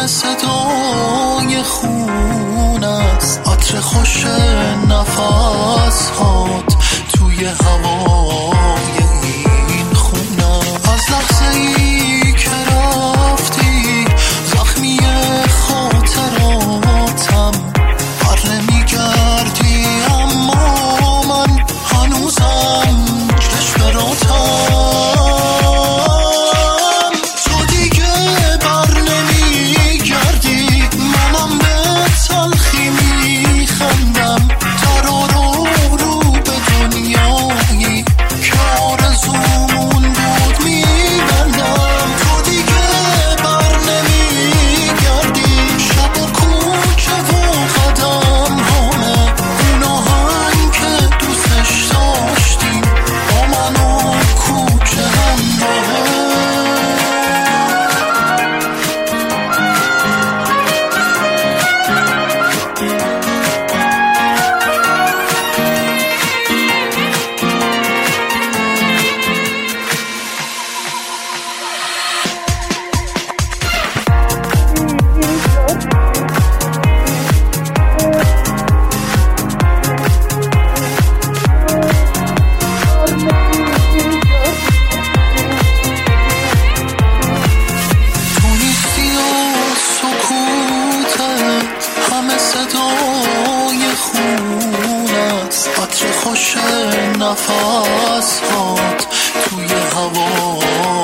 همه صدای خون است، عطر خوش نفس هات توی هوای این خونه. از لحظه ای که رفتی زخمی خاطراتم بر نمیگردی، اما من هنوزم چشمراتم. تو دیگه بر نمیگردی، منم به تلخی میخندم. ترارو رو به دنیایی که آرزومون بود میبندم. تو دیگه بر نمیگردی، شب و کوچه و قدم همه اون آهنگ که دوستش داشتیم با من و کوچه همراهه. تو نیستی و سکوتت همه صدای خون است، عطر خوش نفس هات توی هوا